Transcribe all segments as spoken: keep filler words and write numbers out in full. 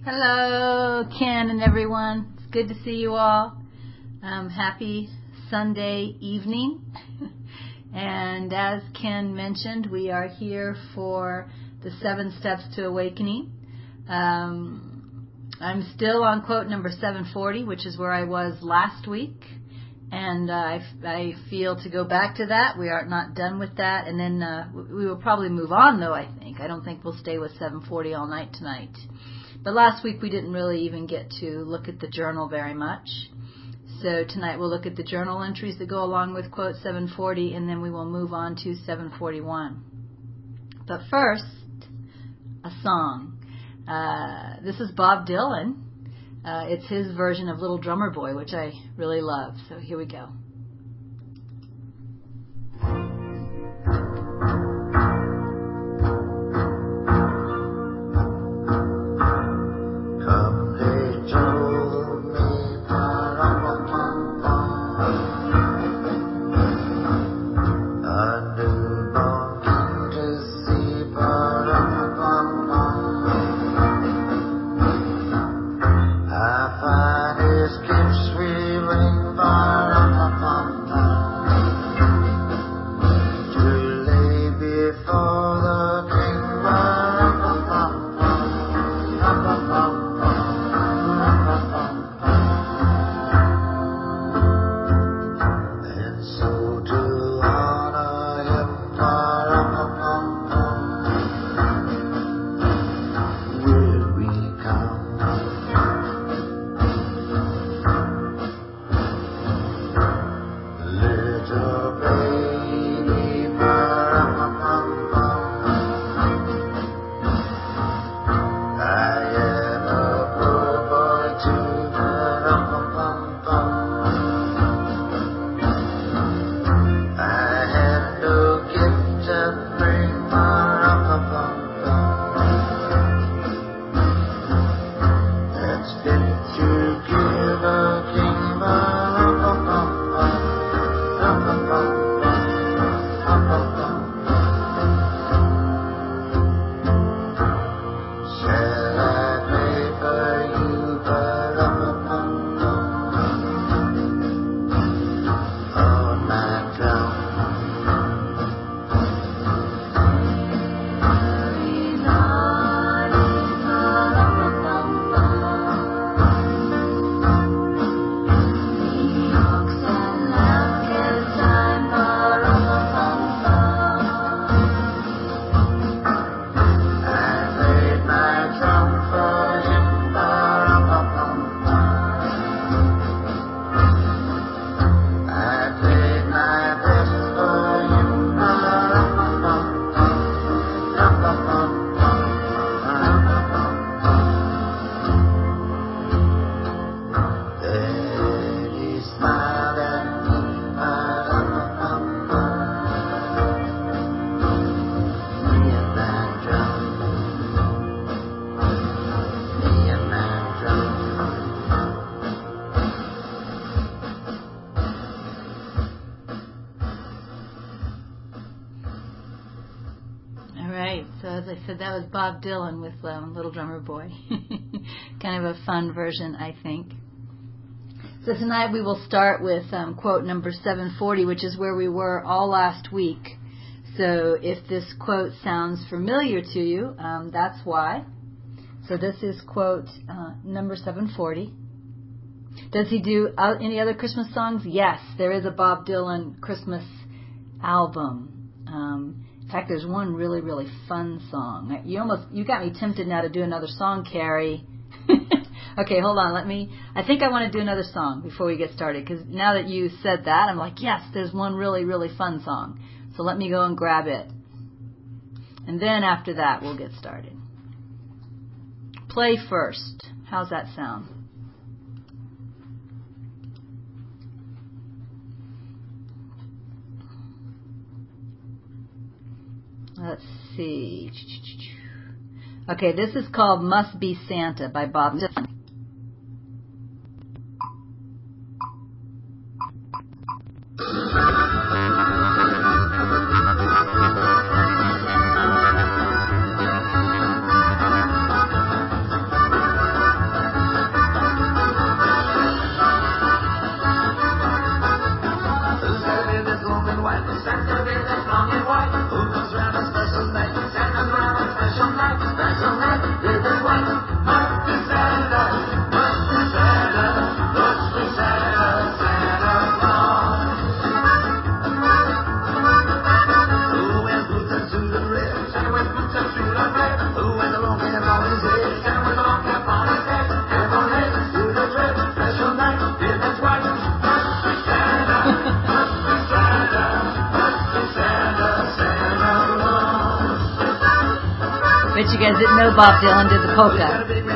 Hello, Ken and everyone. It's good to see you all. Um, happy Sunday evening. And as Ken mentioned, we are here for the Seven Steps to Awakening. Um, I'm still on quote number seven forty, which is where I was last week. And uh, I, I feel to go back to that. We are not done with that. And then uh, we will probably move on, though, I think. I don't think we'll stay with seven forty all night tonight. But last week we didn't really even get to look at the journal very much. So tonight we'll look at the journal entries that go along with quote seven forty, and then we will move on to seven forty-one. But first, a song. Uh, this is Bob Dylan. Uh, it's his version of Little Drummer Boy, which I really love. So here we go. So that was Bob Dylan with um, Little Drummer Boy. Kind of a fun version, I think. So tonight we will start with um, quote number seven forty, which is where we were all last week. So if this quote sounds familiar to you, um, that's why. So this is quote uh, number seven forty. Does he do uh, any other Christmas songs? Yes, there is a Bob Dylan Christmas album. Um, In fact, there's one really, really fun song. You almost, you got me tempted now to do another song, Carrie. Okay, hold on. Let me, I think I want to do another song before we get started, because now that you said that, I'm like, yes, there's one really, really fun song. So let me go and grab it. And then after that, we'll get started. Play first. How's that sound? Let's see. Okay, this is called Must Be Santa by Bob Dylan. bet you guys didn't know Bob Dylan did the polka.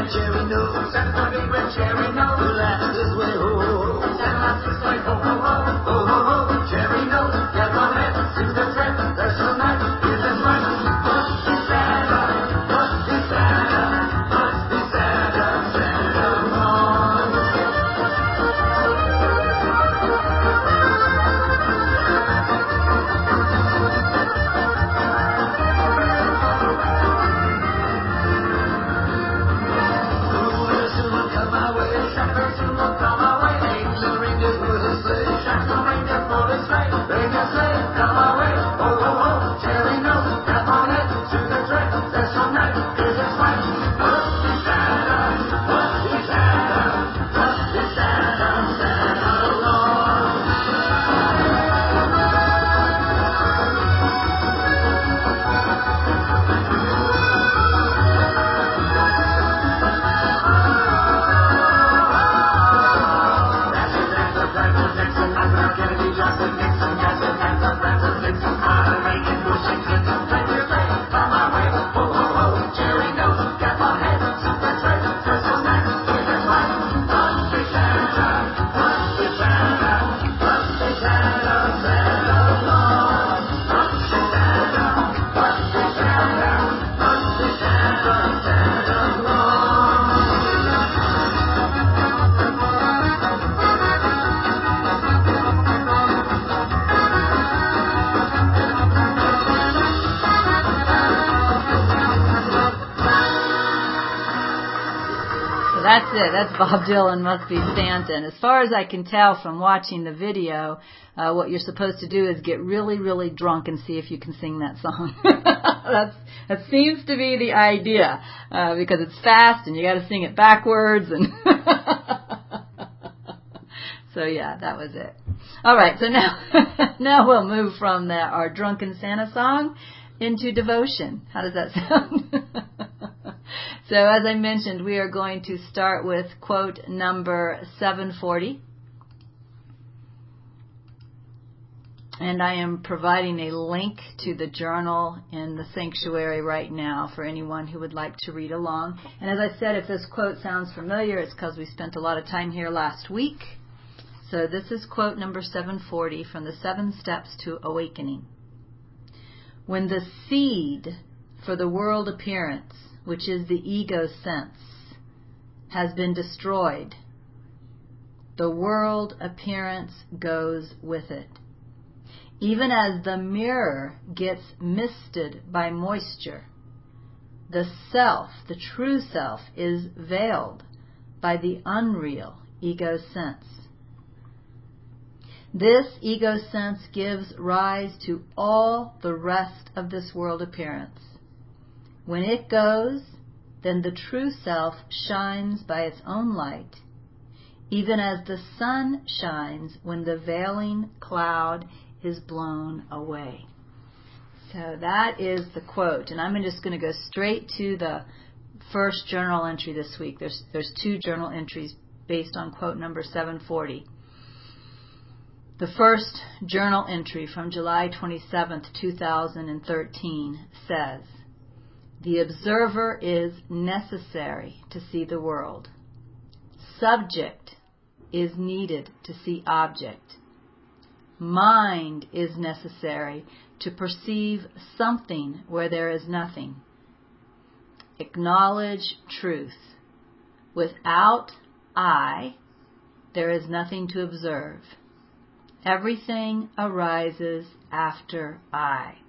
That's it. That's Bob Dylan, Must Be Santa. And as far as I can tell from watching the video, uh, what you're supposed to do is get really, really drunk and see if you can sing that song. That's, that seems to be the idea, uh, because it's fast and you got to sing it backwards. And so yeah, that was it. All right, so now, now we'll move from the, our drunken Santa song into devotion. How does that sound? So as I mentioned, we are going to start with quote number seven forty. And I am providing a link to the journal in the sanctuary right now for anyone who would like to read along. And as I said, if this quote sounds familiar, it's because we spent a lot of time here last week. So this is quote number seven forty from the Seven Steps to Awakening. When the seed for the world appearance, which is the ego sense, has been destroyed, the world appearance goes with it. Even as the mirror gets misted by moisture, the self, the true self, is veiled by the unreal ego sense. This ego sense gives rise to all the rest of this world appearance. When it goes, then the true self shines by its own light, even as the sun shines when the veiling cloud is blown away. So that is the quote. And I'm just going to go straight to the first journal entry this week. There's, there's two journal entries based on quote number seven forty. The first journal entry from July twenty-seventh, two thousand thirteen says, "The observer is necessary to see the world. Subject is needed to see object. Mind is necessary to perceive something where there is nothing. Acknowledge truth. Without I, there is nothing to observe. Everything arises after I."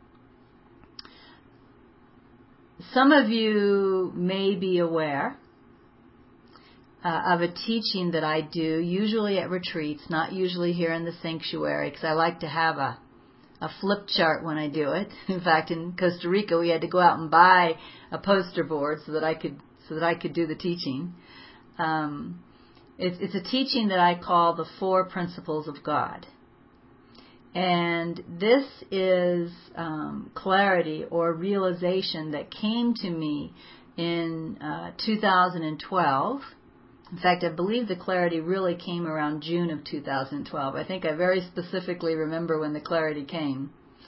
Some of you may be aware uh, of a teaching that I do, usually at retreats, not usually here in the sanctuary, because I like to have a, a flip chart when I do it. In fact, in Costa Rica, we had to go out and buy a poster board so that I could so that I could do the teaching. Um, it's, it's a teaching that I call the Four Principles of God. And this is um, clarity or realization that came to me in uh, two thousand twelve. In fact, I believe the clarity really came around June of two thousand twelve. I think I very specifically remember when the clarity came.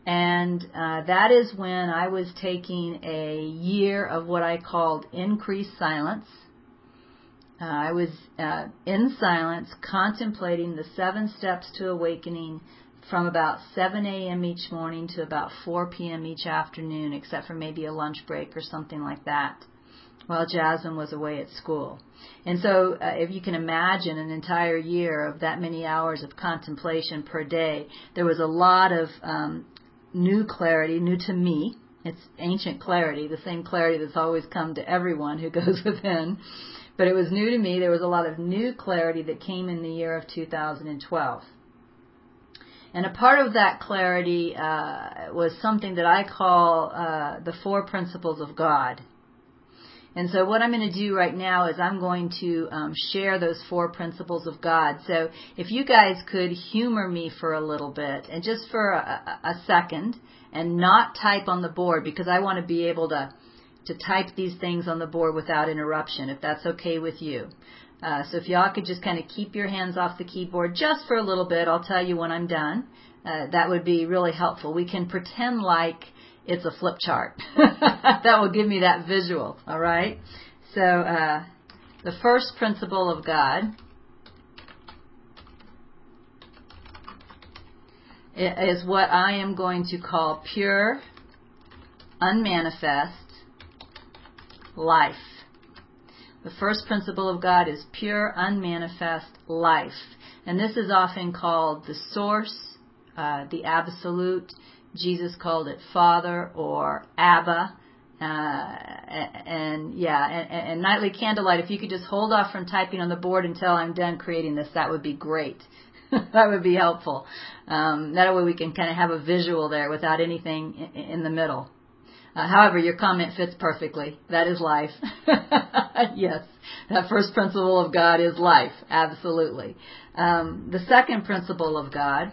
And uh, that is when I was taking a year of what I called increased silence. Uh, I was uh, in silence, contemplating the seven steps to awakening from about seven a.m. each morning to about four p.m. each afternoon, except for maybe a lunch break or something like that, while Jasmine was away at school. And so uh, if you can imagine an entire year of that many hours of contemplation per day, there was a lot of um, new clarity, new to me. It's ancient clarity, the same clarity that's always come to everyone who goes within. But it was new to me. There was a lot of new clarity that came in the year of two thousand twelve. And a part of that clarity uh, was something that I call uh, the four principles of God. And so what I'm going to do right now is I'm going to um, share those four principles of God. So if you guys could humor me for a little bit, and just for a, a second, and not type on the board, because I want to be able to, to type these things on the board without interruption, if that's okay with you. Uh, so if y'all could just kind of keep your hands off the keyboard just for a little bit, I'll tell you when I'm done. Uh, that would be really helpful. We can pretend like it's a flip chart. That will give me that visual, all right? So uh, the first principle of God is what I am going to call pure, unmanifest life. The first principle of God is pure, unmanifest life. And this is often called the source, uh, the absolute. Jesus called it Father or Abba. Uh, and, yeah, and, and Nightly Candlelight, if you could just hold off from typing on the board until I'm done creating this, that would be great. That would be helpful. Um, that way we can kind of have a visual there without anything in, in the middle. Uh, however, your comment fits perfectly. That is life. Yes, that first principle of God is life, absolutely. Um, the second principle of God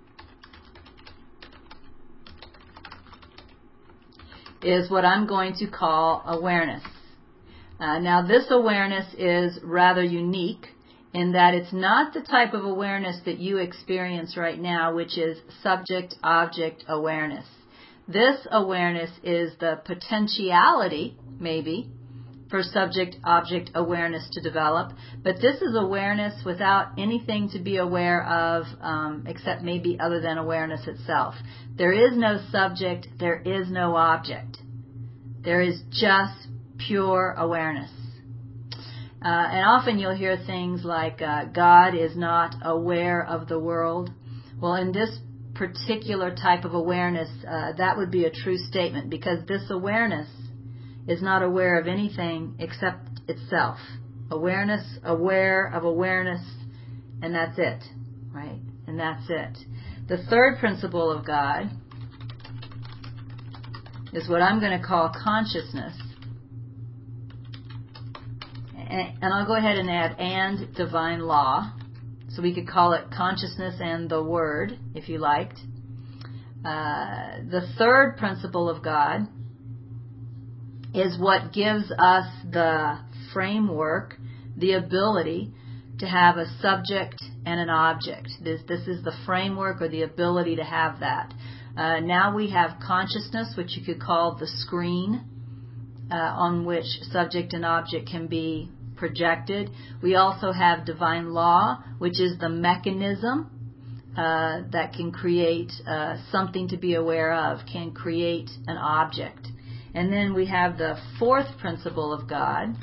is what I'm going to call awareness. Uh, now, this awareness is rather unique in that it's not the type of awareness that you experience right now, which is subject-object awareness. This awareness is the potentiality, maybe, for subject-object awareness to develop, but this is awareness without anything to be aware of um, except maybe other than awareness itself. There is no subject, there is no object. There is just pure awareness. Uh, and often you'll hear things like, uh, God is not aware of the world. Well, in this particular type of awareness, uh, that would be a true statement, because this awareness is not aware of anything except itself. Awareness, aware of awareness, and that's it, right? And that's it. The third principle of God is what I'm going to call consciousness. And, and I'll go ahead and add and divine law. So we could call it consciousness and the Word, if you liked. Uh, the third principle of God is what gives us the framework, the ability to have a subject and an object. This, this is the framework or the ability to have that. Uh, now we have consciousness, which you could call the screen uh, on which subject and object can be projected. We also have divine law, which is the mechanism uh, that can create uh, something to be aware of, can create an object. And then we have the fourth principle of God.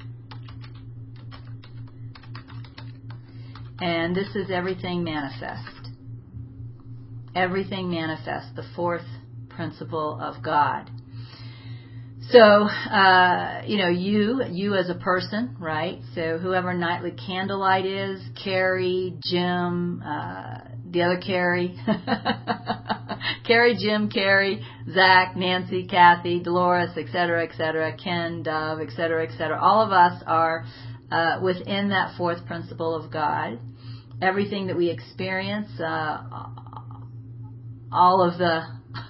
And this is everything manifest. Everything manifest, the fourth principle of God. So, uh, you know, you, you as a person, right? So whoever Nightly Candlelight is, Carrie, Jim, uh, the other Carrie, Carrie, Jim, Carrie, Zach, Nancy, Kathy, Dolores, et cetera, et cetera, Ken, Dove, et cetera, et cetera. All of us are uh, within that fourth principle of God. Everything that we experience, uh, all of the,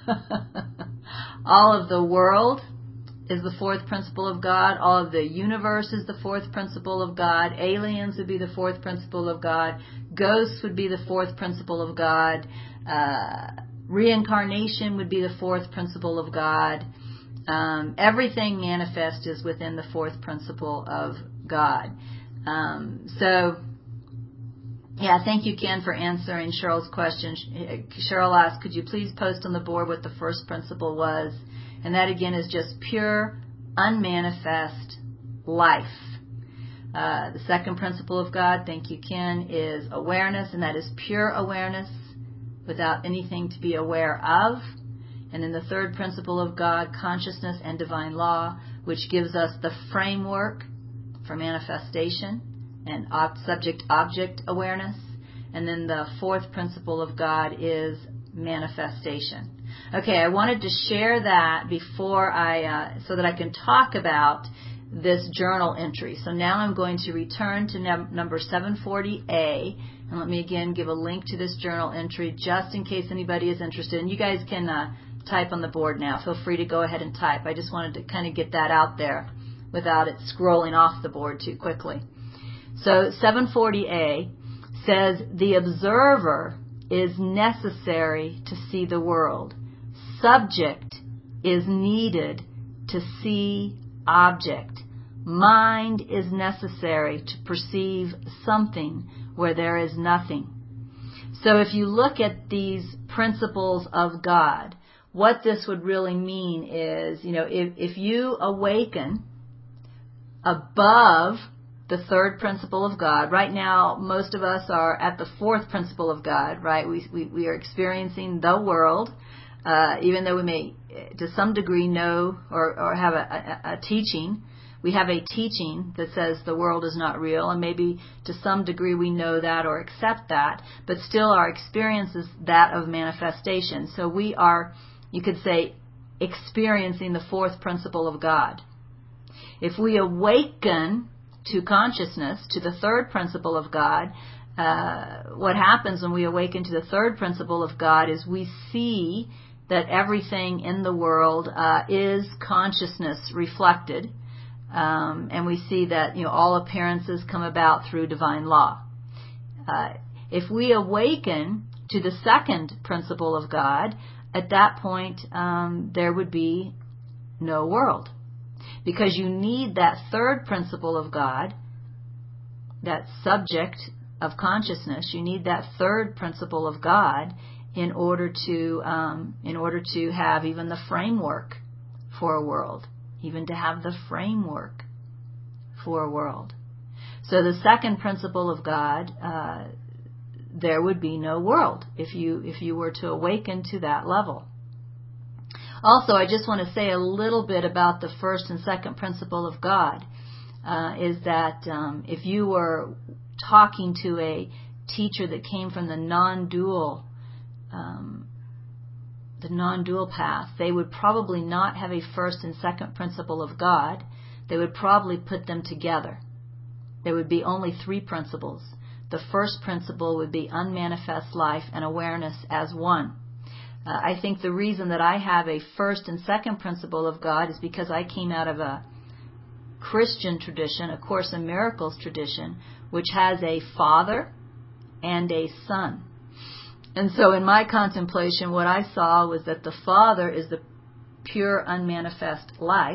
all of the world is the fourth principle of God. All of the universe is the fourth principle of God. Aliens would be the fourth principle of God. Ghosts would be the fourth principle of God. Uh, reincarnation would be the fourth principle of God. Um, everything manifest is within the fourth principle of God. Um, so, yeah, thank you, Ken, for answering Cheryl's question. Cheryl asked, could you please post on the board what the first principle was? And that, again, is just pure, unmanifest life. Uh, the second principle of God, thank you, Ken, is awareness, and that is pure awareness without anything to be aware of. And then the third principle of God, consciousness and divine law, which gives us the framework for manifestation and ob- subject-object awareness. And then the fourth principle of God is manifestation. Okay, I wanted to share that before I, uh, so that I can talk about this journal entry. So now I'm going to return to num- number seven forty A, and let me again give a link to this journal entry just in case anybody is interested. And you guys can uh, type on the board now. Feel free to go ahead and type. I just wanted to kind of get that out there without it scrolling off the board too quickly. So seven forty A says, the observer is necessary to see the world. Subject is needed to see object. Mind is necessary to perceive something where there is nothing. So if you look at these principles of God, what this would really mean is, you know, if, if you awaken above the third principle of God, right now most of us are at the fourth principle of God, right? We, we, we are experiencing the world, uh, even though we may to some degree know or, or have a, a, a teaching. We have a teaching that says the world is not real, and maybe to some degree we know that or accept that, but still our experience is that of manifestation. So we are, you could say, experiencing the fourth principle of God. If we awaken to consciousness, to the third principle of God, uh, what happens when we awaken to the third principle of God is we see that everything in the world uh, is consciousness reflected. Um, and we see that, you know, all appearances come about through divine law. Uh, if we awaken to the second principle of God, at that point um, there would be no world. Because you need that third principle of God, that subject of consciousness, you need that third principle of God in order to um, in order to have even the framework for a world. Even to have the framework for a world. So the second principle of God, uh, there would be no world if you if you were to awaken to that level. Also, I just want to say a little bit about the first and second principle of God, uh, is that um, if you were talking to a teacher that came from the non-dual um, the non-dual path, they would probably not have a first and second principle of God. They would probably put them together. There would be only three principles. The first principle would be unmanifest life and awareness as one. Uh, I think the reason that I have a first and second principle of God is because I came out of a Christian tradition, a Course in Miracles tradition, which has a Father and a Son. And so in my contemplation, what I saw was that the Father is the pure, unmanifest life.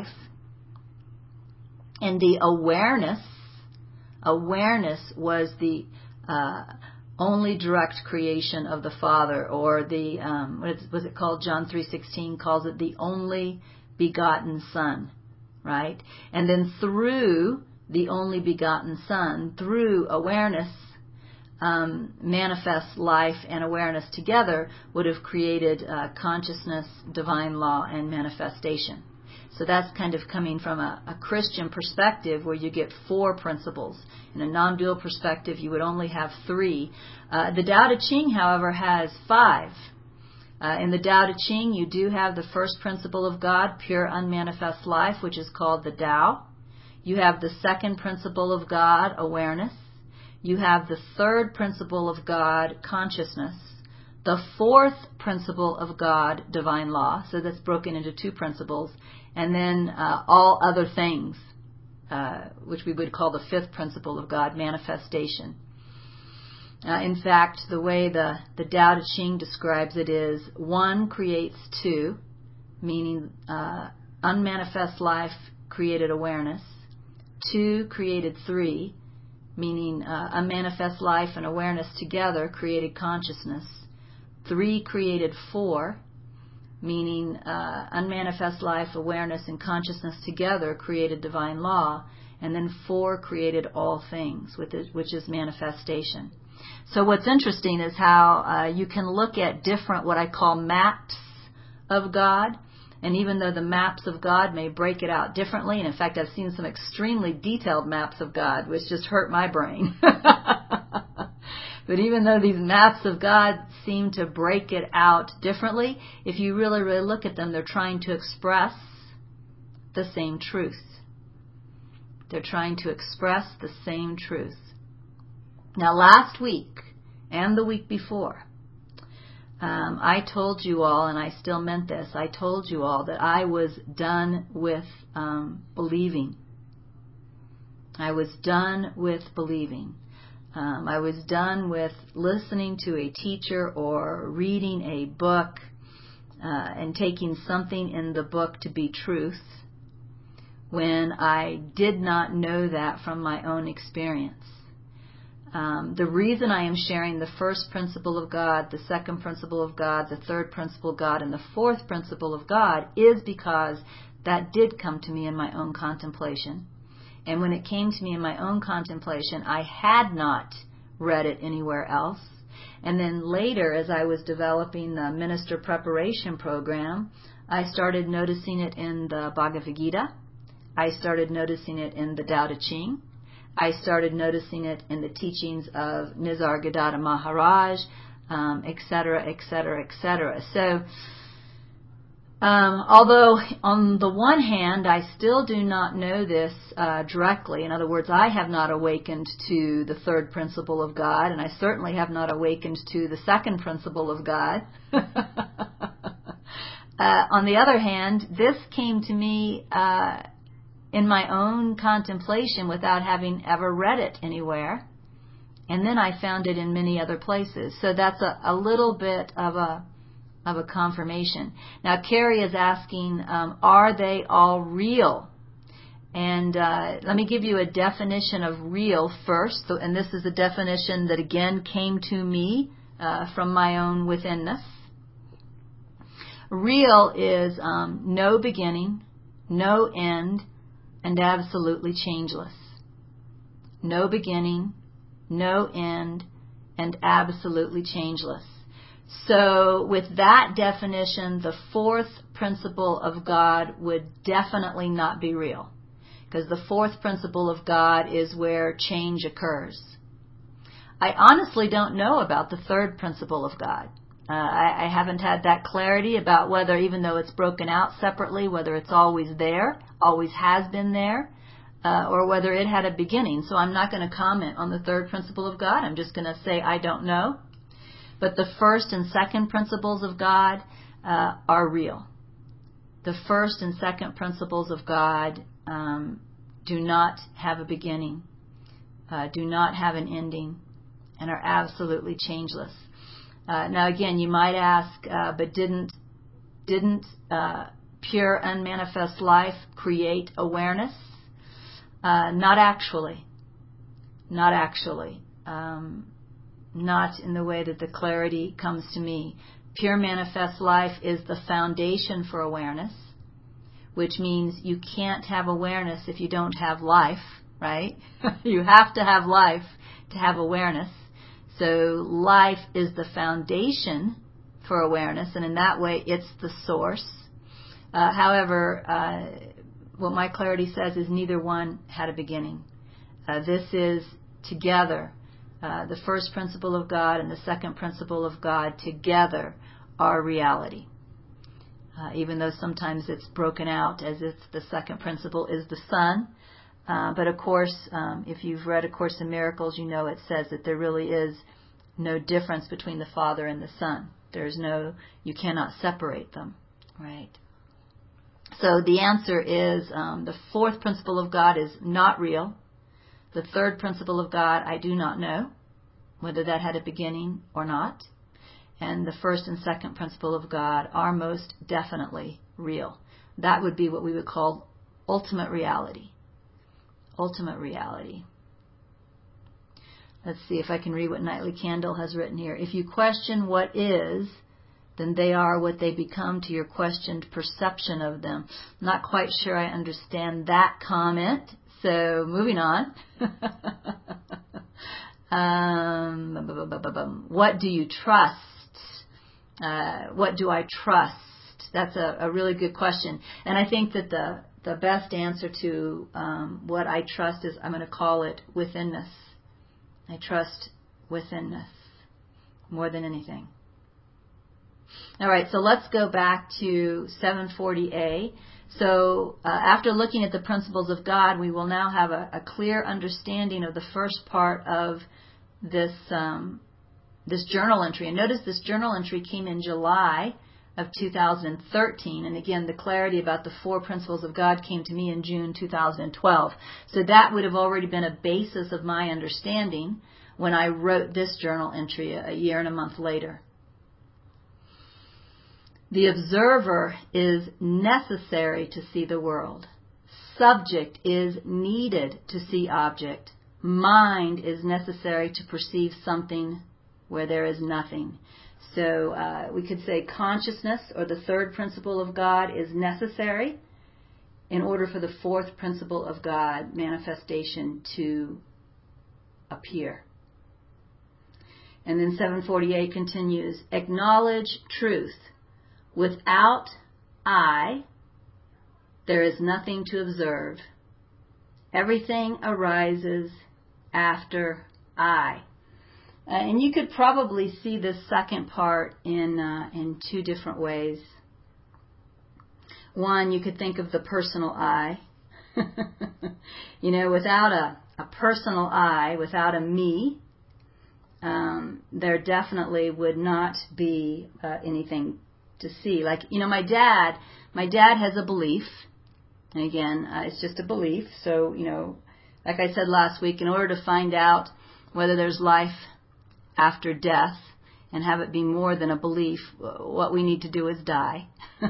And the awareness, awareness was the uh, only direct creation of the Father, or the, um, what is, was it called? John three sixteen calls it the only begotten Son, right? And then through the only begotten Son, through awareness, Um, manifest life and awareness together would have created uh, consciousness, divine law, and manifestation. So that's kind of coming from a, a Christian perspective where you get four principles. In a non-dual perspective, you would only have three. Uh, the Tao Te Ching, however, has five. Uh, in the Tao Te Ching, you do have the first principle of God, pure unmanifest life, which is called the Tao. You have the second principle of God, awareness. You have the third principle of God, consciousness. The fourth principle of God, divine law. So that's broken into two principles. And then uh, all other things, uh, which we would call the fifth principle of God, manifestation. Uh, in fact, the way the, the Tao Te Ching describes it is one creates two, meaning uh, unmanifest life created awareness. Two created three, meaning uh, unmanifest life and awareness together created consciousness. Three created four, meaning uh, unmanifest life, awareness, and consciousness together created divine law. And then four created all things, which is manifestation. So what's interesting is how uh, you can look at different, what I call maps of God. And even though the maps of God may break it out differently, and in fact I've seen some extremely detailed maps of God, which just hurt my brain. But even though these maps of God seem to break it out differently, if you really, really look at them, they're trying to express the same truth. They're trying to express the same truth. Now, last week and the week before, um, I told you all, and I still meant this, I told you all that I was done with um, believing. I was done with believing. Um, I was done with listening to a teacher or reading a book uh, and taking something in the book to be truth when I did not know that from my own experience. Um, the reason I am sharing the first principle of God, the second principle of God, the third principle of God, and the fourth principle of God is because that did come to me in my own contemplation. And when it came to me in my own contemplation, I had not read it anywhere else. And then later, as I was developing the minister preparation program, I started noticing it in the Bhagavad Gita. I started noticing it in the Tao Te Ching. I started noticing it in the teachings of Nisargadatta Maharaj, um, et cetera, et cetera, et cetera. So, Um, although on the one hand, I still do not know this uh, directly. In other words, I have not awakened to the third principle of God, and I certainly have not awakened to the second principle of God. uh, on the other hand, this came to me uh, in my own contemplation without having ever read it anywhere. And then I found it in many other places. So that's a, a little bit of a of a confirmation. Now, Carrie is asking, um, are they all real? And uh, let me give you a definition of real first. So, and this is a definition that, again, came to me uh, from my own withinness. Real is um, no beginning, no end, and absolutely changeless. No beginning, no end, and absolutely changeless. So with that definition, the fourth principle of God would definitely not be real, because the fourth principle of God is where change occurs. I honestly don't know about the third principle of God. Uh, I, I haven't had that clarity about whether, even though it's broken out separately, whether it's always there, always has been there, uh, or whether it had a beginning. So I'm not going to comment on the third principle of God. I'm just going to say I don't know. But the first and second principles of God uh, are real. The first and second principles of God um, do not have a beginning, uh, do not have an ending, and are absolutely changeless. Uh, now, again, you might ask, uh, but didn't didn't uh, pure unmanifest life create awareness? Uh, not actually. Not actually. Um, Not in the way that the clarity comes to me. Pure manifest life is the foundation for awareness, which means you can't have awareness if you don't have life, right? You have to have life to have awareness. So life is the foundation for awareness, and in that way it's the source. Uh, however, uh, what my clarity says is neither one had a beginning. Uh, this is together. Uh, the first principle of God and the second principle of God together are reality. Uh, even though sometimes it's broken out as if the second principle is the sun. Uh, but of course, um, if you've read A Course in Miracles, you know it says that there really is no difference between the Father and the Son. There's no, you cannot separate them, right? So the answer is um, the fourth principle of God is not real. The third principle of God, I do not know. whether that had a beginning or not. And the first and second principle of God are most definitely real. That would be what we would call ultimate reality. Ultimate reality. Let's see if I can read what Nightly Candle has written here. If you question what is, then they are what they become to your questioned perception of them. Not quite sure I understand that comment. So moving on. um, what do you trust? Uh, what do I trust? That's a, a really good question. And I think that the, the best answer to um, what I trust is, I'm going to call it withinness. I trust withinness more than anything. All right, so let's go back to seven forty A. So uh, after looking at the principles of God, we will now have a, a clear understanding of the first part of this um, this journal entry. And notice this journal entry came in July of two thousand thirteen. And again, the clarity about the four principles of God came to me in June two thousand twelve. So that would have already been a basis of my understanding when I wrote this journal entry a year and a month later. The observer is necessary to see the world. Subject is needed to see object. Mind is necessary to perceive something where there is nothing. So uh, we could say consciousness, or the third principle of God, is necessary in order for the fourth principle of God, manifestation, to appear. And then seven forty-eight continues, acknowledge truth. Without I, there is nothing to observe. Everything arises after I. Uh, and you could probably see this second part in uh, in two different ways. One, you could think of the personal I. You know, without a, a personal I, without a me, um, there definitely would not be uh, anything to see. Like, you know, my dad, my dad has a belief. And again, uh, it's just a belief. So, you know, like I said last week, in order to find out whether there's life after death and have it be more than a belief, what we need to do is die.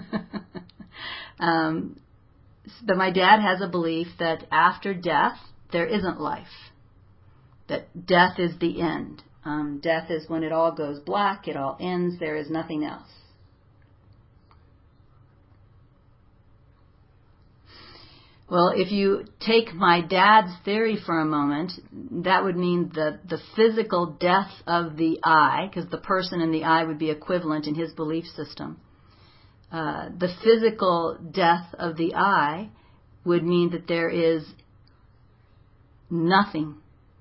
um, but my dad has a belief that after death, there isn't life. That death is the end. Um, death is when it all goes black, it all ends, there is nothing else. Well, if you take my dad's theory for a moment, that would mean the, the physical death of the I, because the person and the I would be equivalent in his belief system. Uh, the physical death of the I would mean that there is nothing,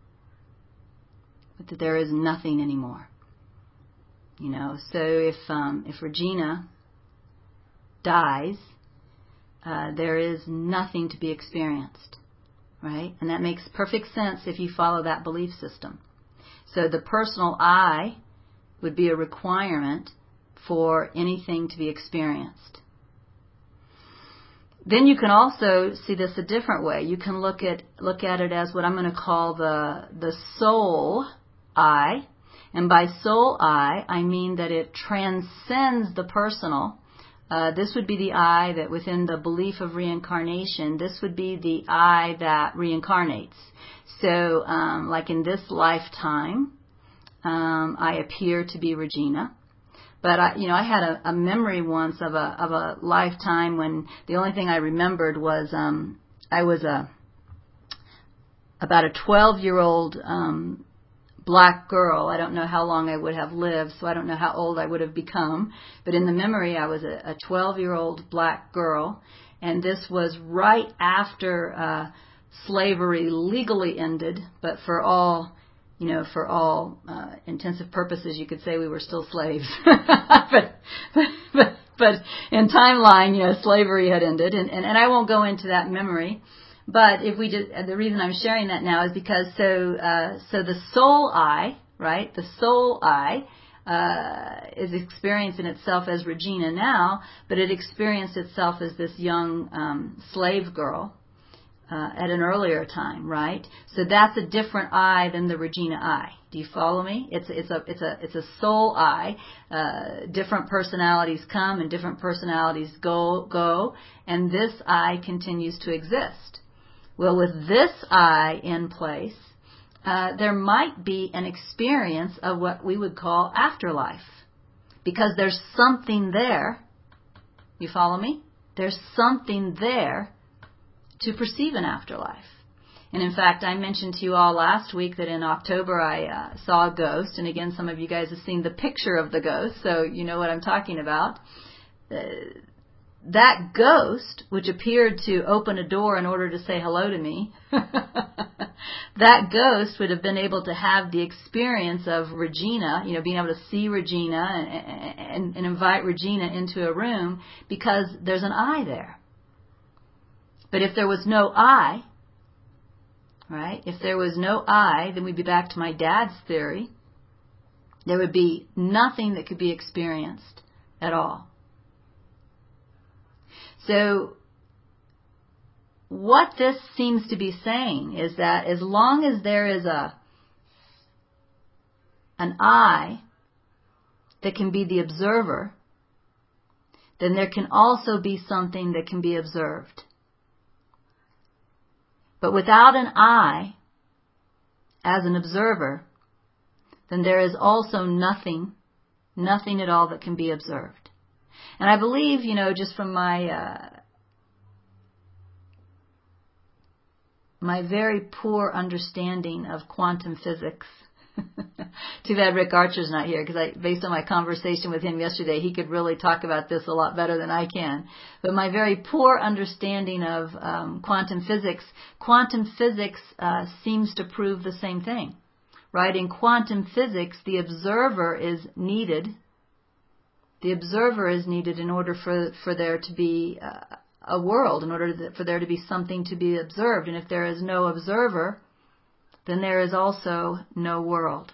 that there is nothing anymore. You know, so if um, if Regina dies, Uh, there is nothing to be experienced, right? And that makes perfect sense if you follow that belief system. So the personal I would be a requirement for anything to be experienced. Then you can also see this a different way. You can look at look at it as what I'm going to call the the soul I. And by soul I, I mean that it transcends the personal. Uh, this would be the I that within the belief of reincarnation, this would be the I that reincarnates. So, um, like in this lifetime, um, I appear to be Regina. But, I, you know, I had a, a memory once of a of a lifetime when the only thing I remembered was um, I was a about a twelve-year-old um black girl. I don't know how long I would have lived, so I don't know how old I would have become. But in the memory, I was a twelve-year-old black girl, and this was right after uh, slavery legally ended. But for all, you know, for all uh, intensive purposes, you could say we were still slaves. but, but but in timeline, you know, slavery had ended, and and, and I won't go into that memory. But if we just, the reason I'm sharing that now is because so uh, so the soul I, right, the soul I uh, is experiencing itself as Regina now, but it experienced itself as this young um, slave girl uh, at an earlier time, right? So that's a different I than the Regina I. Do Do you follow me? It's it's a it's a it's a soul I. Uh, different personalities come and different personalities go go, and this I continues to exist. Well, with this I in place, uh, there might be an experience of what we would call afterlife, because there's something there. You follow me? There's something there to perceive an afterlife. And in fact, I mentioned to you all last week that in October I uh, saw a ghost. And again, some of you guys have seen the picture of the ghost, so you know what I'm talking about. Uh, that ghost, which appeared to open a door in order to say hello to me, that ghost would have been able to have the experience of Regina, you know, being able to see Regina and, and, and invite Regina into a room, because there's an I there. But if there was no I, right? If there was no I, then we'd be back to my dad's theory. There would be nothing that could be experienced at all. So what this seems to be saying is that as long as there is a an I that can be the observer, then there can also be something that can be observed. But without an I as an observer, then there is also nothing, nothing at all that can be observed. And I believe, you know, just from my uh, my very poor understanding of quantum physics. Too bad Rick Archer's not here, because I, based on my conversation with him yesterday, he could really talk about this a lot better than I can. But my very poor understanding of um, quantum physics, quantum physics uh, seems to prove the same thing, right? In quantum physics, the observer is needed. The observer is needed in order for, for there to be uh, a world, in order for there to be something to be observed. And if there is no observer, then there is also no world.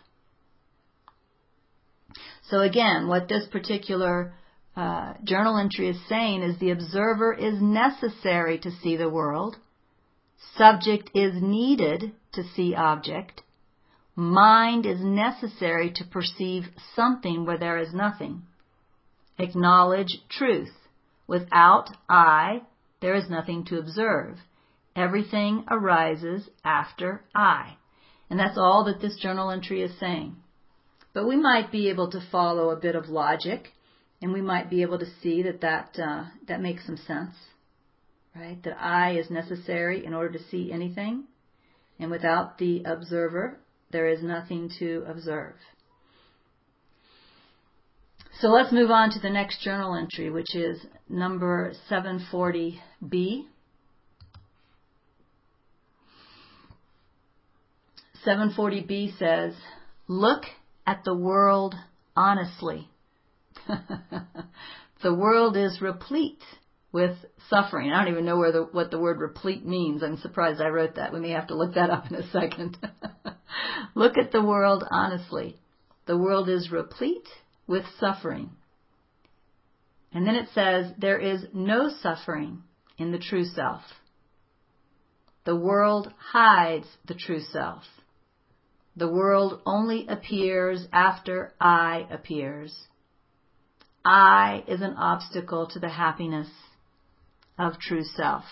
So again, what this particular uh, journal entry is saying is the observer is necessary to see the world. Subject is needed to see object. Mind is necessary to perceive something where there is nothing. Acknowledge truth. Without I, there is nothing to observe. Everything arises after I. And that's all that this journal entry is saying. But we might be able to follow a bit of logic, and we might be able to see that that, uh, that makes some sense, right? That I is necessary in order to see anything, and without the observer, there is nothing to observe. So let's move on to the next journal entry, which is number seven forty B. seven forty B says, look at the world honestly. The world is replete with suffering. I don't even know where the, what the word replete means. I'm surprised I wrote that. We may have to look that up in a second. Look at the world honestly. The world is replete with suffering. And then it says, there is no suffering in the true self. The world hides the true self. The world only appears after I appears. I is an obstacle to the happiness of true self.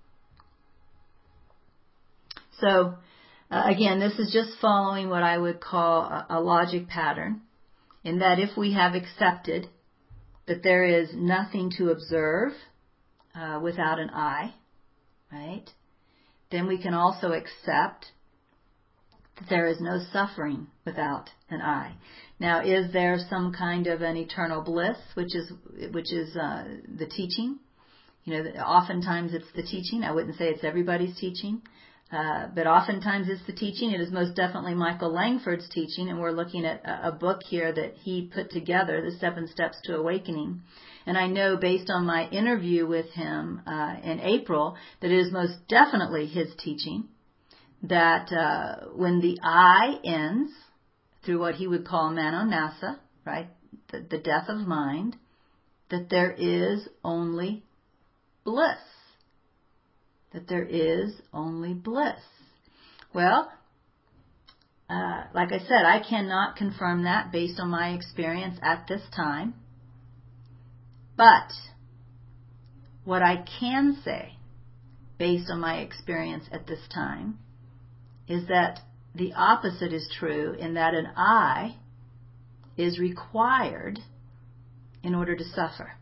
So, uh, again, this is just following what I would call a, a logic pattern, in that if we have accepted that there is nothing to observe uh, without an I, right, then we can also accept that there is no suffering without an I. Now, is there some kind of an eternal bliss, which is which is uh, the teaching? You know, oftentimes it's the teaching. I wouldn't say it's everybody's teaching, uh, but oftentimes it's the teaching. It is most definitely Michael Langford's teaching, and we're looking at a, a book here that he put together, The Seven Steps to Awakening. And I know, based on my interview with him uh, in April, that it is most definitely his teaching, that uh, when the I ends through what he would call manonasa, right, the, the death of mind, that there is only bliss. That there is only bliss. Well, uh, like I said, I cannot confirm that based on my experience at this time. But what I can say, based on my experience at this time, is that the opposite is true, in that an I is required in order to suffer.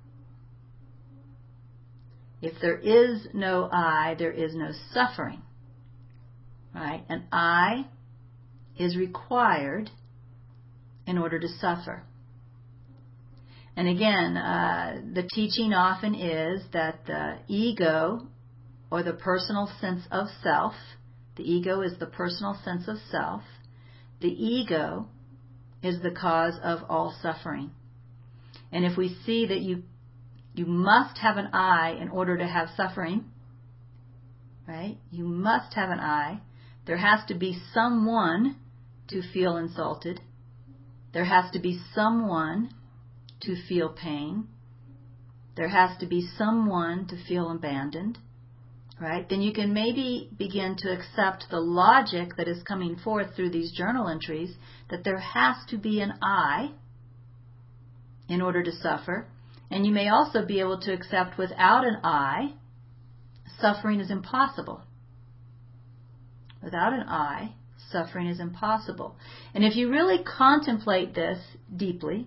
If there is no I, there is no suffering. Right? An I is required in order to suffer. And again, uh, the teaching often is that the ego, or the personal sense of self, the ego is the personal sense of self, the ego is the cause of all suffering. And if we see that you you must have an I in order to have suffering, right? You must have an I. There has to be someone to feel insulted. There has to be someone to feel pain. There has to be someone to feel abandoned, right? Then you can maybe begin to accept the logic that is coming forth through these journal entries, that there has to be an I in order to suffer. And you may also be able to accept without an I, suffering is impossible. Without an I, suffering is impossible. And if you really contemplate this deeply,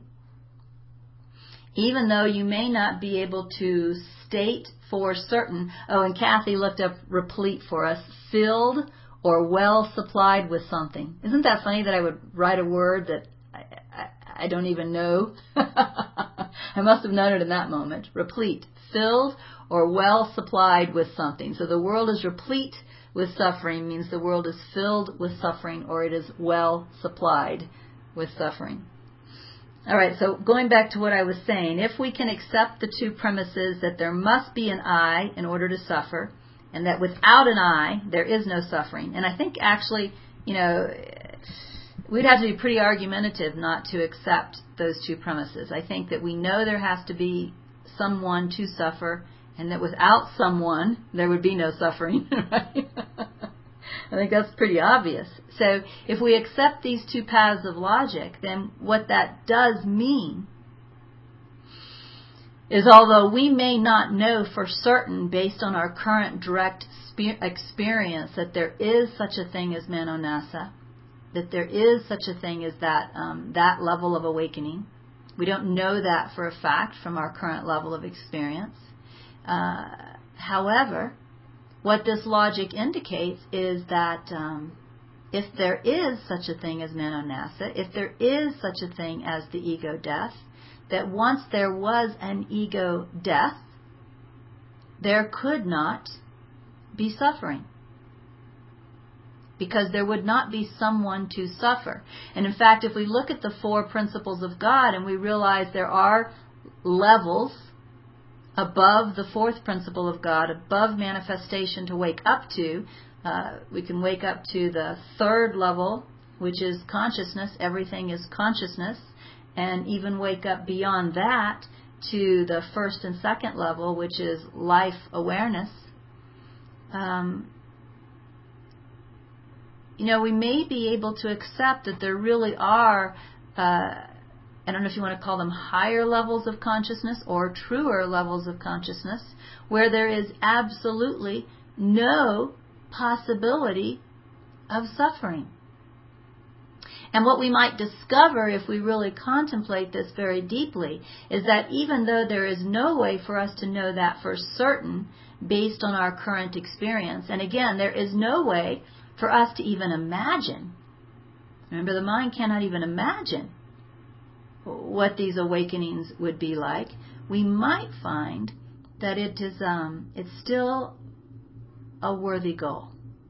even though you may not be able to state for certain, oh, and Kathy looked up replete for us, filled or well supplied with something. Isn't that funny that I would write a word that I, I, I don't even know? I must have known it in that moment. Replete, filled or well supplied with something. So the world is replete with suffering means the world is filled with suffering, or it is well supplied with suffering. All right, so going back to what I was saying, if we can accept the two premises that there must be an I in order to suffer, and that without an I, there is no suffering. And I think actually, you know, we'd have to be pretty argumentative not to accept those two premises. I think that we know there has to be someone to suffer, and that without someone, there would be no suffering. Right? I think that's pretty obvious. So if we accept these two paths of logic, then what that does mean is, although we may not know for certain based on our current direct experience that there is such a thing as Manonasa, that there is such a thing as that um, that level of awakening, we don't know that for a fact from our current level of experience. Uh, however, what this logic indicates is that um, if there is such a thing as Manonasa, if there is such a thing as the ego death, that once there was an ego death, there could not be suffering. Because there would not be someone to suffer. And in fact, if we look at the four principles of God and we realize there are levels above the fourth principle of God, above manifestation to wake up to, uh, we can wake up to the third level, which is consciousness. Everything is consciousness. And even wake up beyond that to the first and second level, which is life awareness. Um, you know, we may be able to accept that there really are, uh, I don't know if you want to call them higher levels of consciousness or truer levels of consciousness, where there is absolutely no possibility of suffering. And what we might discover if we really contemplate this very deeply is that even though there is no way for us to know that for certain based on our current experience, and again, there is no way for us to even imagine, remember the mind cannot even imagine what these awakenings would be like, we might find that it is um, it's still a worthy goal.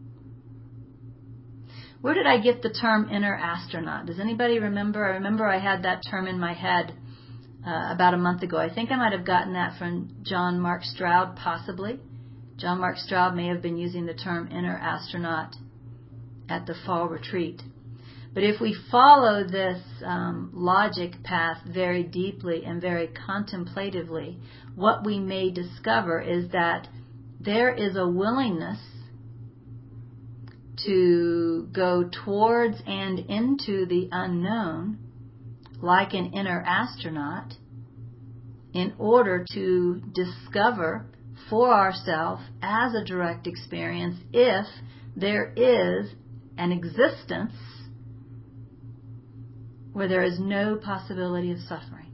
Where did I get the term inner astronaut? Does anybody remember? I remember I had that term in my head uh, about a month ago. I think I might have gotten that from John Mark Stroud, possibly. John Mark Stroud may have been using the term inner astronaut at the fall retreat. But if we follow this um, logic path very deeply and very contemplatively, what we may discover is that there is a willingness to go towards and into the unknown like an inner astronaut in order to discover for ourselves as a direct experience if there is an existence where there is no possibility of suffering.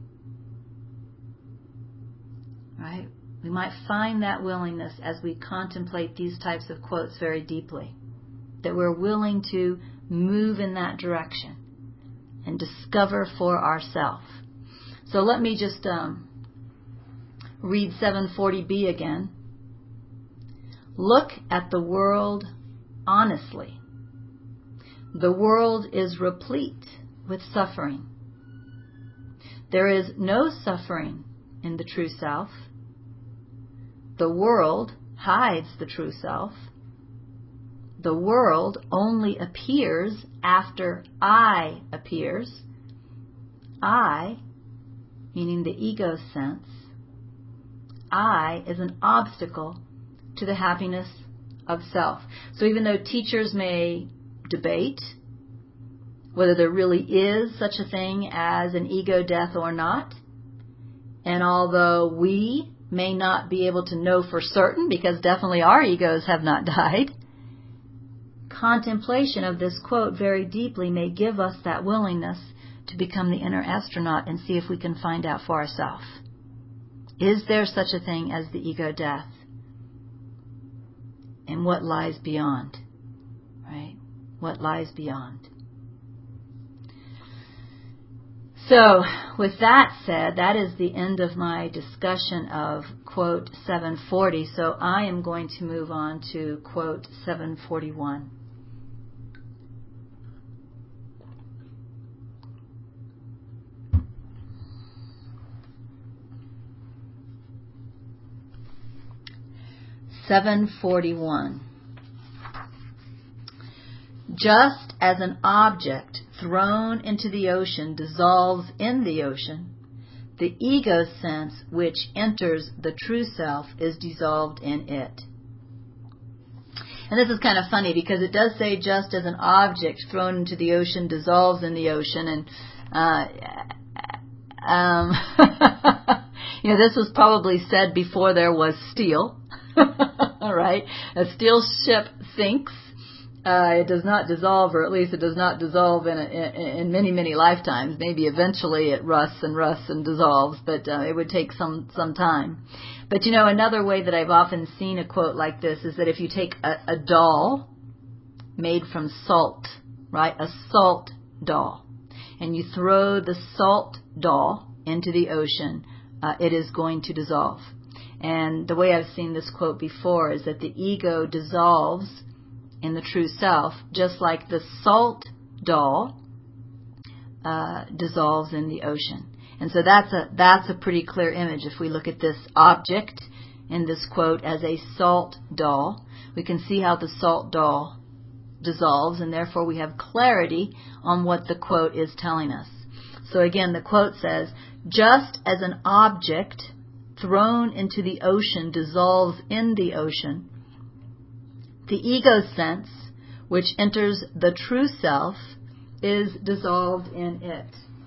Right? We might find that willingness as we contemplate these types of quotes very deeply, that we're willing to move in that direction and discover for ourselves. So let me just um, read seven forty b again. Look at the world honestly. The world is replete with suffering. There is no suffering in the true self. The world hides the true self. The world only appears after I appears. I, meaning the ego sense, I is an obstacle to the happiness of self. So even though teachers may debate whether there really is such a thing as an ego death or not, and although we may not be able to know for certain, because definitely our egos have not died, contemplation of this quote very deeply may give us that willingness to become the inner astronaut and see if we can find out for ourselves. Is there such a thing as the ego death? And what lies beyond? Right? What lies beyond? So, with that said, that is the end of my discussion of quote seven forty. So I am going to move on to quote seven forty-one. seven forty-one. Just as an object thrown into the ocean dissolves in the ocean, the ego sense which enters the true self is dissolved in it. And this is kind of funny because it does say just as an object thrown into the ocean dissolves in the ocean, and uh, um, you know, this was probably said before there was steel. All right, a steel ship sinks. Uh, it does not dissolve, or at least it does not dissolve in, a, in, in many, many lifetimes. Maybe eventually it rusts and rusts and dissolves, but uh, it would take some, some time. But you know, another way that I've often seen a quote like this is that if you take a, a doll made from salt, right, a salt doll, and you throw the salt doll into the ocean, uh, it is going to dissolve. And the way I've seen this quote before is that the ego dissolves in the true self, just like the salt doll uh, dissolves in the ocean. And so that's a that's a pretty clear image. If we look at this object in this quote as a salt doll, we can see how the salt doll dissolves, and therefore we have clarity on what the quote is telling us. So again, the quote says, just as an object thrown into the ocean dissolves in the ocean, the ego sense, which enters the true self, is dissolved in it.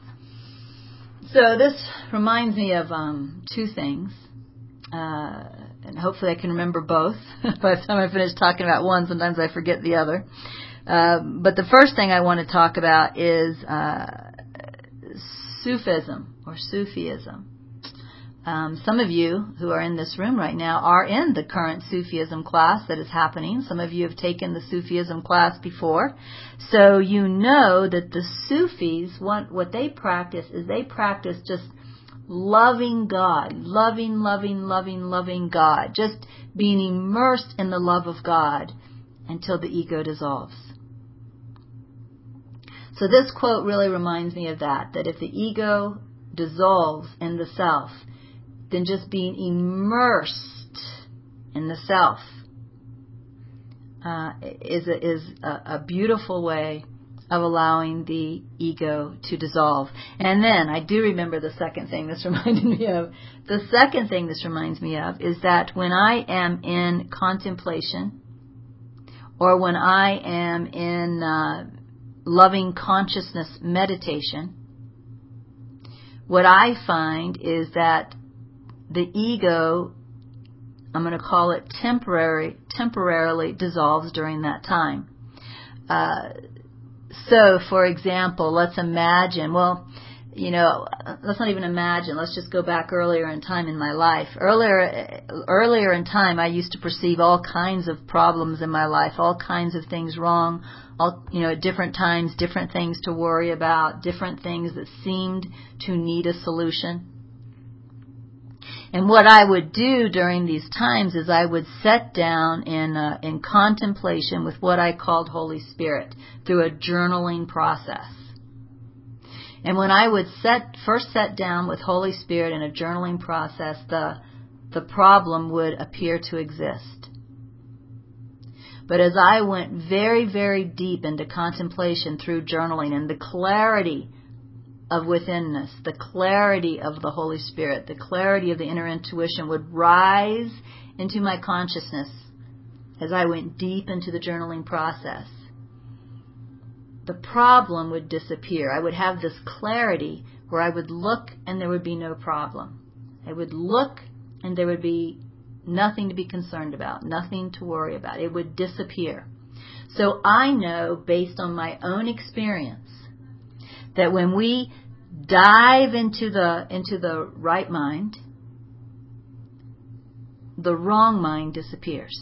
So this reminds me of um, two things, uh, and hopefully I can remember both. By the time I finish talking about one, sometimes I forget the other. Uh, but the first thing I want to talk about is uh, Sufism or Sufism. Um, some of you who are in this room right now are in the current Sufism class that is happening. Some of you have taken the Sufism class before. So you know that the Sufis, what, what they practice is they practice just loving God, loving, loving, loving, loving God, just being immersed in the love of God until the ego dissolves. So this quote really reminds me of that, that if the ego dissolves in the self, then just being immersed in the self uh, is a, is a, a beautiful way of allowing the ego to dissolve. And then I do remember the second thing this reminded me of. The second thing this reminds me of is that when I am in contemplation or when I am in uh, loving consciousness meditation, what I find is that the ego, I'm going to call it temporary, temporarily dissolves during that time. Uh, so, for example, let's imagine, well, you know, let's not even imagine. Let's just go back earlier in time in my life. Earlier, earlier in time, I used to perceive all kinds of problems in my life, all kinds of things wrong, all, you know, at different times, different things to worry about, different things that seemed to need a solution. And what I would do during these times is I would sit down in uh, in contemplation with what I called Holy Spirit through a journaling process. And when I would set first sit down with Holy Spirit in a journaling process, the the problem would appear to exist. But as I went very, very deep into contemplation through journaling and the clarity of withinness, the clarity of the Holy Spirit, the clarity of the inner intuition would rise into my consciousness as I went deep into the journaling process. The problem would disappear. I would have this clarity where I would look and there would be no problem. I would look and there would be nothing to be concerned about, nothing to worry about. It would disappear. So I know, based on my own experience, that when we dive into the into the right mind, the wrong mind disappears.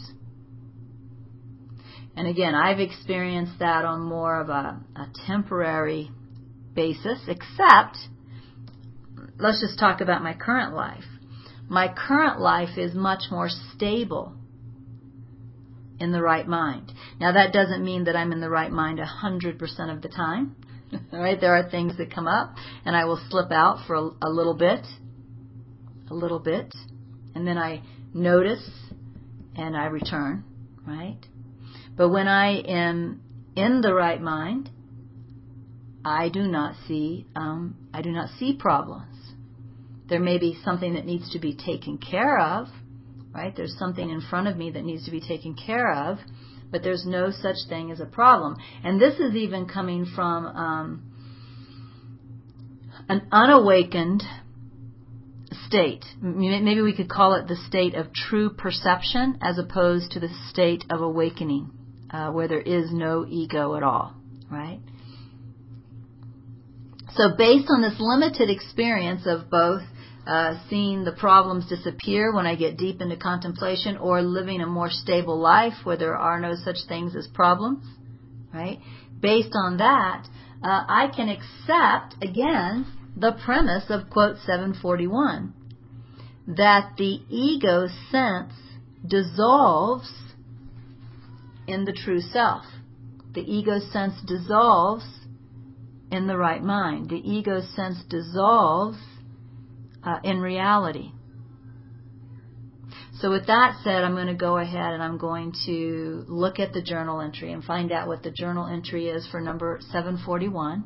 And again, I've experienced that on more of a, a temporary basis, except, let's just talk about my current life. My current life is much more stable in the right mind. Now, that doesn't mean that I'm in the right mind one hundred percent of the time. All right, there are things that come up, and I will slip out for a, a little bit, a little bit, and then I notice, and I return, right? But when I am in the right mind, I do not see, um, I do not see problems. There may be something that needs to be taken care of, right? There's something in front of me that needs to be taken care of, but there's no such thing as a problem. And this is even coming from um, an unawakened state. Maybe we could call it the state of true perception as opposed to the state of awakening, uh, where there is no ego at all, right? So based on this limited experience of both uh, seeing the problems disappear when I get deep into contemplation or living a more stable life where there are no such things as problems, right? Based on that, uh, I can accept, again, the premise of quote seven forty-one, that the ego sense dissolves in the true self. The ego sense dissolves in the right mind. The ego sense dissolves uh, in reality. So with that said, I'm going to go ahead and I'm going to look at the journal entry and find out what the journal entry is for number seven forty-one.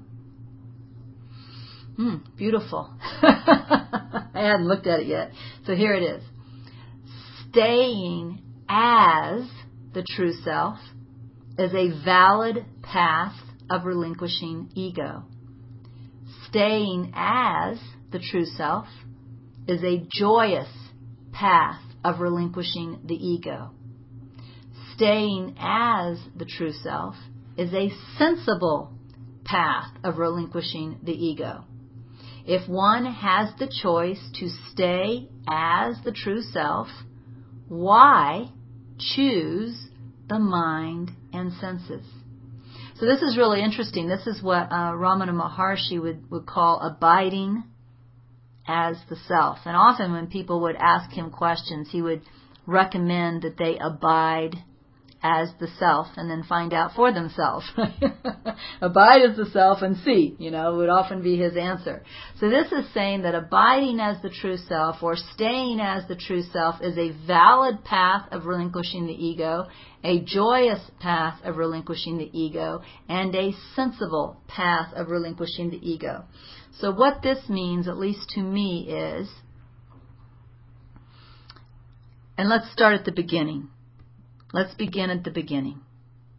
Hmm, beautiful. I hadn't looked at it yet. So here it is. Staying as the true self is a valid path of relinquishing ego. Staying as the true self is a joyous path of relinquishing the ego. Staying as the true self is a sensible path of relinquishing the ego. If one has the choice to stay as the true self, why choose the mind and senses? So this is really interesting. This is what uh, Ramana Maharshi would, would call abiding as the self. And often when people would ask him questions, he would recommend that they abide as the self and then find out for themselves. Abide as the self and see, you know, would often be his answer. So this is saying that abiding as the true self or staying as the true self is a valid path of relinquishing the ego, a joyous path of relinquishing the ego, and a sensible path of relinquishing the ego. So what this means, at least to me, is, and let's start at the beginning. Let's begin at the beginning.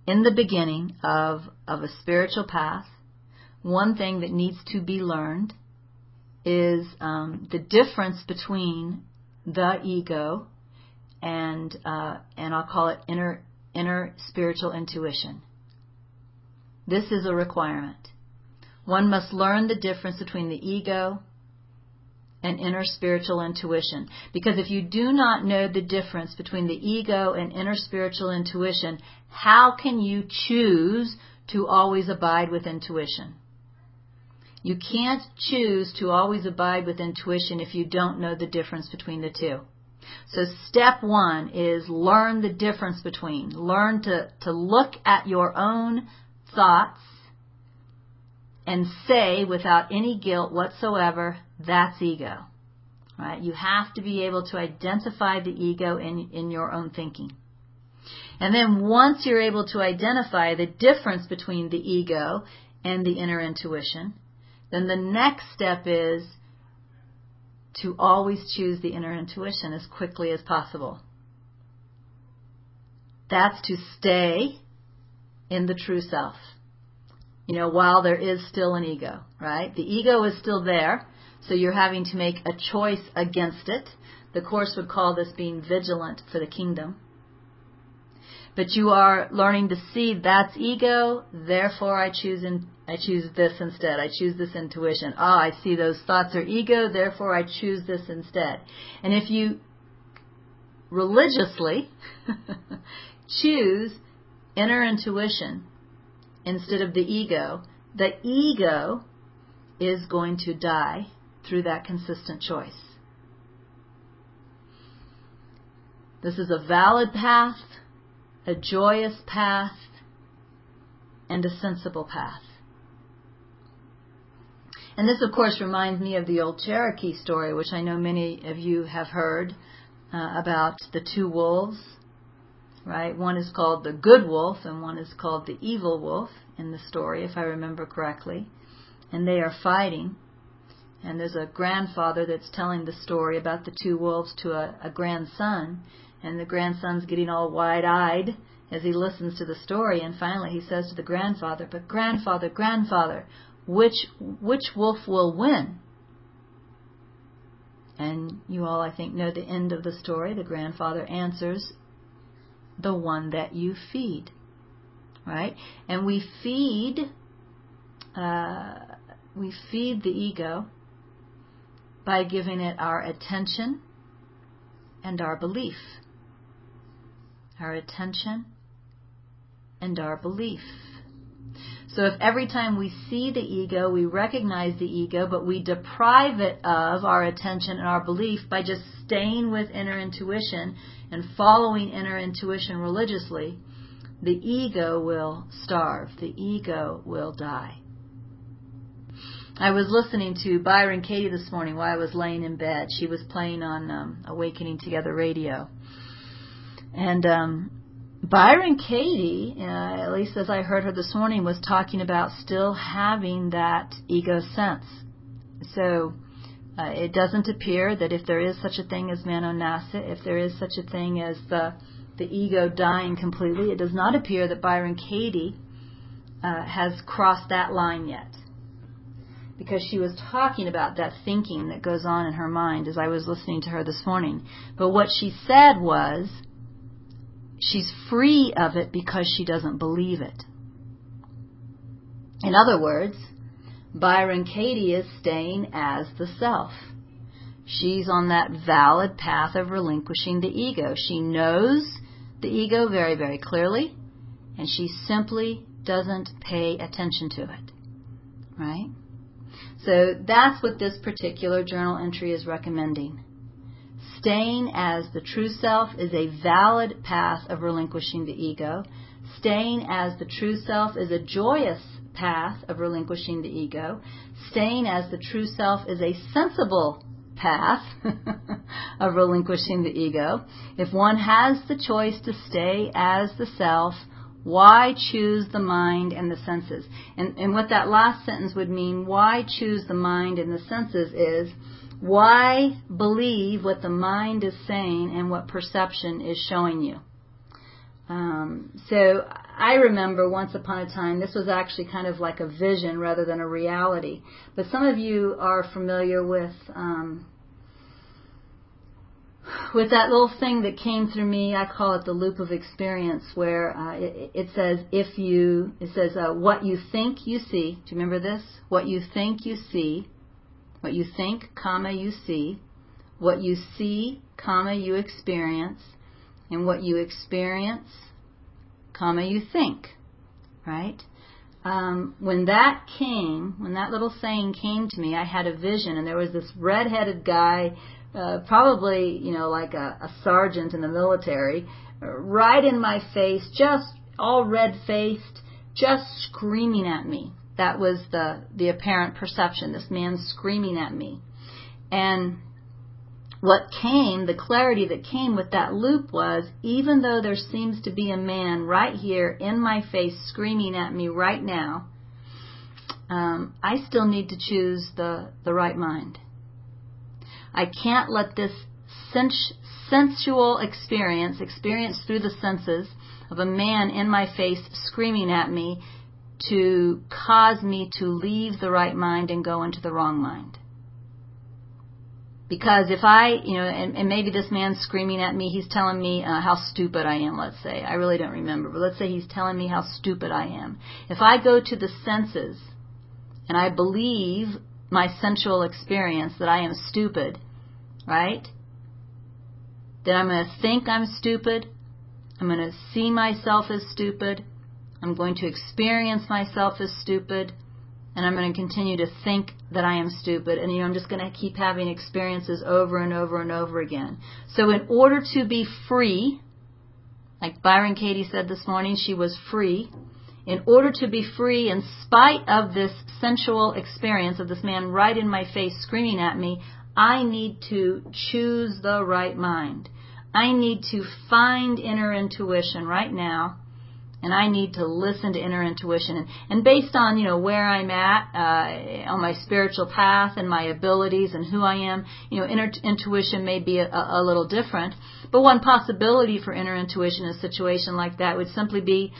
in the beginning of, of a spiritual path, one thing that needs to be learned is um, the difference between the ego and uh, and I'll call it inner inner spiritual intuition. This is a requirement. One must learn the difference between the ego and inner spiritual intuition. Because if you do not know the difference between the ego and inner spiritual intuition, how can you choose to always abide with intuition? You can't choose to always abide with intuition if you don't know the difference between the two. So step one is learn the difference between. Learn to, to look at your own thoughts and say without any guilt whatsoever, that's ego. Right? You have to be able to identify the ego in, in your own thinking. And then once you're able to identify the difference between the ego and the inner intuition, then the next step is to always choose the inner intuition as quickly as possible. That's to stay in the true self. You know, while there is still an ego, right? The ego is still there, so you're having to make a choice against it. The Course would call this being vigilant for the kingdom. But you are learning to see that's ego, therefore I choose in, I choose this instead. I choose this intuition. Ah, I see those thoughts are ego, therefore I choose this instead. And if you religiously choose inner intuition instead of the ego, the ego is going to die through that consistent choice. This is a valid path, a joyous path, and a sensible path. And this, of course, reminds me of the old Cherokee story, which I know many of you have heard uh, about the two wolves, right? One is called the good wolf and one is called the evil wolf in the story, if I remember correctly. And they are fighting. And there's a grandfather that's telling the story about the two wolves to a, a grandson. And the grandson's getting all wide-eyed as he listens to the story. And finally he says to the grandfather, but grandfather, grandfather, which which wolf will win? And you all, I think, know the end of the story. The grandfather answers, the one that you feed. Right? And we feed, uh, we feed the ego by giving it our attention and our belief. Our attention and our belief. So if every time we see the ego, we recognize the ego, but we deprive it of our attention and our belief by just staying with inner intuition and following inner intuition religiously, the ego will starve. The ego will die. I was listening to Byron Katie this morning while I was laying in bed. She was playing on um, Awakening Together radio. And um, Byron Katie, uh, at least as I heard her this morning, was talking about still having that ego sense. So uh, it doesn't appear that if there is such a thing as Mano Nasa, if there is such a thing as the the ego dying completely, it does not appear that Byron Katie uh, has crossed that line yet. Because she was talking about that thinking that goes on in her mind as I was listening to her this morning. But what she said was, she's free of it because she doesn't believe it. In other words, Byron Katie is staying as the self. She's on that valid path of relinquishing the ego. She knows the ego very, very clearly, and she simply doesn't pay attention to it. Right? So that's what this particular journal entry is recommending. Staying as the true self is a valid path of relinquishing the ego. Staying as the true self is a joyous path of relinquishing the ego. Staying as the true self is a sensible path of relinquishing the ego. If one has the choice to stay as the self, why choose the mind and the senses? And, and what that last sentence would mean, why choose the mind and the senses, is why believe what the mind is saying and what perception is showing you? Um, so I remember once upon a time, this was actually kind of like a vision rather than a reality. But some of you are familiar with um, with that little thing that came through me. I call it the loop of experience, where uh, it, it says, if you, it says, uh, what you think you see. Do you remember this? What you think you see. What you think, comma, you see. What you see, comma, you experience. And what you experience, comma, you think. Right? Um, when that came, when that little saying came to me, I had a vision, and there was this red-headed guy, uh, probably, you know, like a, a sergeant in the military, uh, right in my face, just all red-faced, just screaming at me. That was the, the apparent perception, this man screaming at me. And what came, the clarity that came with that loop was, even though there seems to be a man right here in my face screaming at me right now, um, I still need to choose the, the right mind. I can't let this sens- sensual experience, experience through the senses of a man in my face screaming at me, to cause me to leave the right mind and go into the wrong mind. Because if I, you know, and, and maybe this man's screaming at me, he's telling me uh, how stupid I am, let's say. I really don't remember, but let's say he's telling me how stupid I am. If I go to the senses and I believe my sensual experience that I am stupid, right? Then I'm going to think I'm stupid. I'm going to see myself as stupid. I'm going to experience myself as stupid. And I'm going to continue to think that I am stupid. And, you know, I'm just going to keep having experiences over and over and over again. So in order to be free, like Byron Katie said this morning, she was free. In order to be free in spite of this sensual experience of this man right in my face screaming at me, I need to choose the right mind. I need to find inner intuition right now. And I need to listen to inner intuition. And, and based on, you know, where I'm at uh, on my spiritual path and my abilities and who I am, you know, inner t- intuition may be a, a little different. But one possibility for inner intuition in a situation like that would simply be,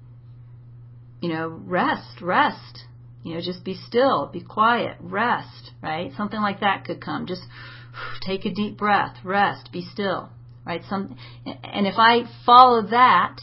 you know, rest, rest. You know, just be still, be quiet, rest, right? Something like that could come. Just take a deep breath, rest, be still, right? Some, and if I follow that,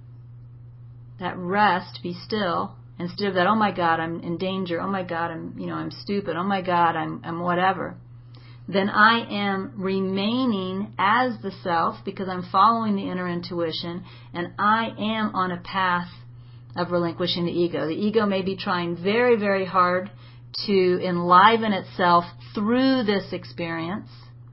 that rest, be still, instead of that, oh my God, I'm in danger, oh my God, I'm, you know, I'm stupid, oh my God, I'm, I'm whatever, then I am remaining as the self because I'm following the inner intuition, and I am on a path of relinquishing the ego. The ego may be trying very, very hard to enliven itself through this experience,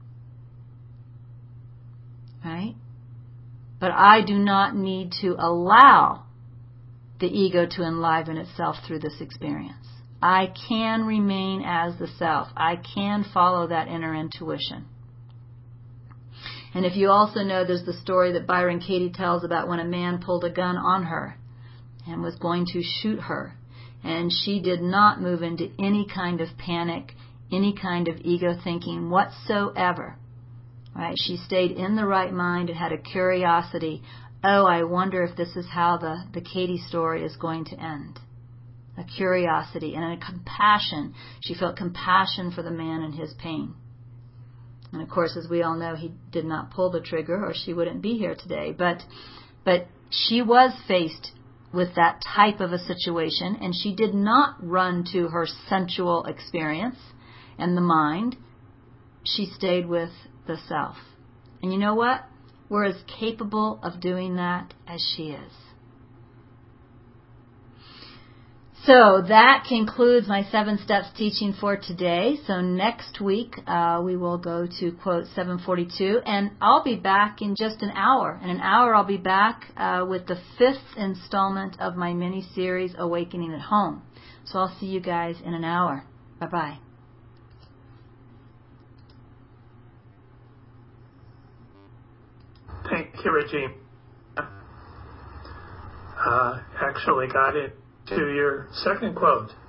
right? But I do not need to allow the ego to enliven itself through this experience. I can remain as the self. I can follow that inner intuition. And if you also know, there's the story that Byron Katie tells about when a man pulled a gun on her and was going to shoot her. And she did not move into any kind of panic, any kind of ego thinking whatsoever. Right? She stayed in the right mind and had a curiosity. Oh, I wonder if this is how the, the Katie story is going to end. A curiosity and a compassion. She felt compassion for the man and his pain. And of course, as we all know, he did not pull the trigger or she wouldn't be here today. But, but she was faced with that type of a situation, and she did not run to her sensual experience and the mind. She stayed with the self. And you know what? We're as capable of doing that as she is. So that concludes my seven steps teaching for today. So next week uh, we will go to quote seven forty-two, and I'll be back in just an hour. In an hour I'll be back uh, with the fifth installment of my mini-series, Awakening at Home. So I'll see you guys in an hour. Bye-bye. Thank you, Regine. Uh, actually got it to your second quote.